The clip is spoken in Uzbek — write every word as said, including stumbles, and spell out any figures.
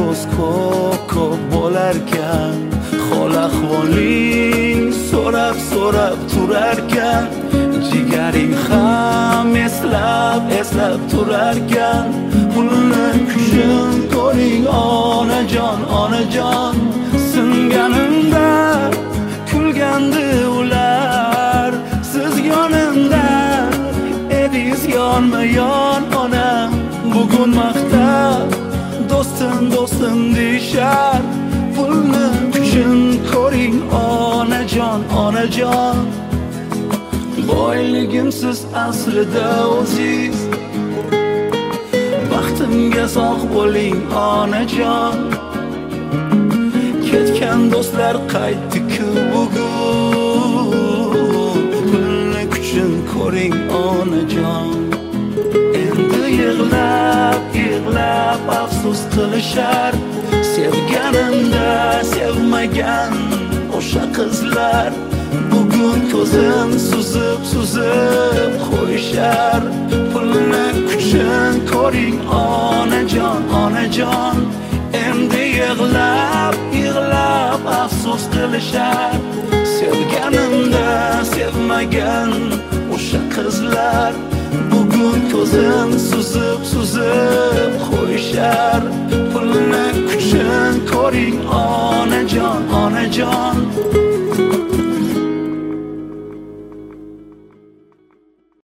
afsus ko'p ko'p bo'larkan, hol ahvoling so'rab so'rab turarkan, jigaring ham eslab eslab turarkan. Pulni kuchun ko'ring onajon onajon, singanimda kulgandi ular, siz yonimda edingiz yonma yon onam. Bugun maqtab do'stim do'stim deyishar, pulni kuchun ko'ring onajon onajon. Boyligimsiz aslida o'ziz, baxtimga sog' bo'ling onajon. Ketgan do'stlar qaytdi-ku bugun, pulni kuchun ko'ring onajon. Endi yig'lab yig'lab afsus qilishar, sevganimda sevmagan o'sha qizlar. Bugun ko'zim suzib suzib qo'yishar, pulni kuchun ko'ring onajon onajon. Endi yig'lab yig'lab afsus qilishar, sevganimda sevmagan o'sha qizlar. Bugun ko'zim suzib suzib qo'yishar, pulni kuchun ko'ring onajon onajon.